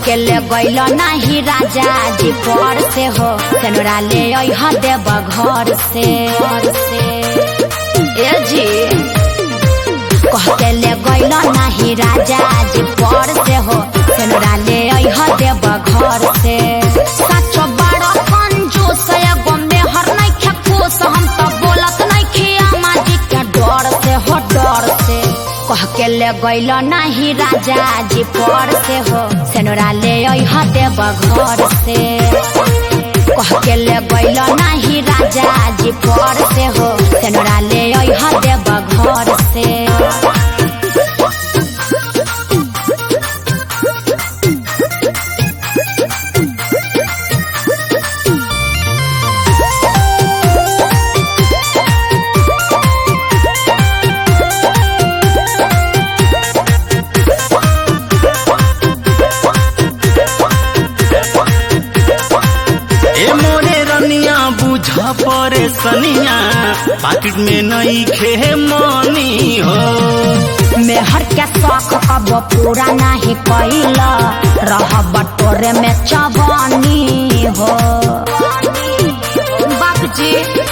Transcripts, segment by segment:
के ले गइल नाही राजा जी पर से हो सेनुरा ले अइह देब घर से ए जी कह के ले गइल नाही राजा जी पर से हो सेनुरा ले अइह देब घर से सच बड़ा कंजूस एगो मेहर नइखे खुश हम त बोलत नइखे अम्मा जी के डर से हो डर से कह के ले गइल नाही राजा जी पर से हो सेनुरा ले अइह देब घर से कह के ले गइल नाही राजा जी पर से हो सेनुरा ले अइह देब घर से परेशानिया पाकिट में नहीं खे मनी हो मेहर के शौक कब पूरा नहीं कैल रह बटोरे में चबानी हो बाबूजी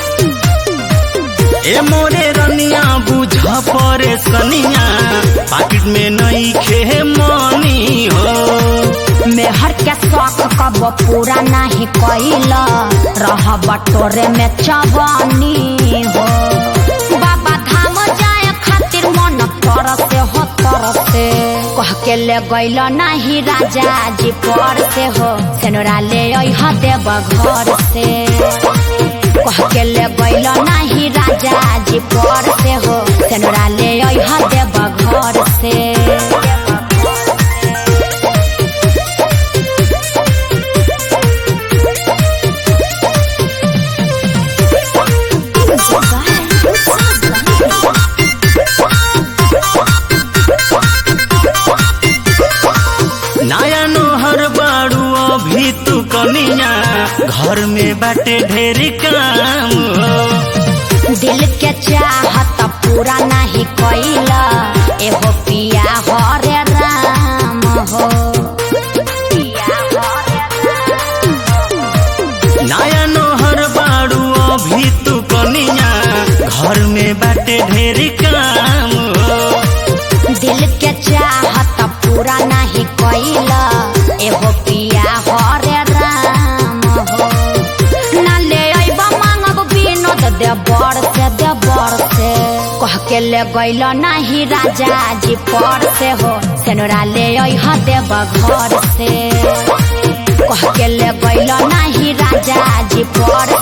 ए मोरे रनिया बुझ परेशानिया पाकिट में नहीं खे मनी हो मेहर के शौक कब पूरा नहीं कैल रह बटोरे में चबानी हो बाबा धाम जाए खातिर मन तरसे हो तरसे कह के ले गइल नहीं राजा जी पर से हो सेनुरा ले अइह देब घर से कह के ले गइल नहीं राजा जी पर से हो सेनुरा ले अइह देब घर से नया नोहर बाड़ू अभी तू कनिया घर में बाटे ढेर काम हो दिल के चाहत पूरा नहीं कैल एगो पिया हरे राम हो नया नोहर बाड़ू अभी तू कनिया घर में बाटे ढेर काम हो दिल के चाहत पूरा नहीं कैल एगो पिया हरे राम हो ना ले अइब मांगब विनोद देवर से कह के ले गइल नहीं राजा जी पर से हो सेनुरा ले अइह देब घर से कह के ले गइल नहीं राजा जी पर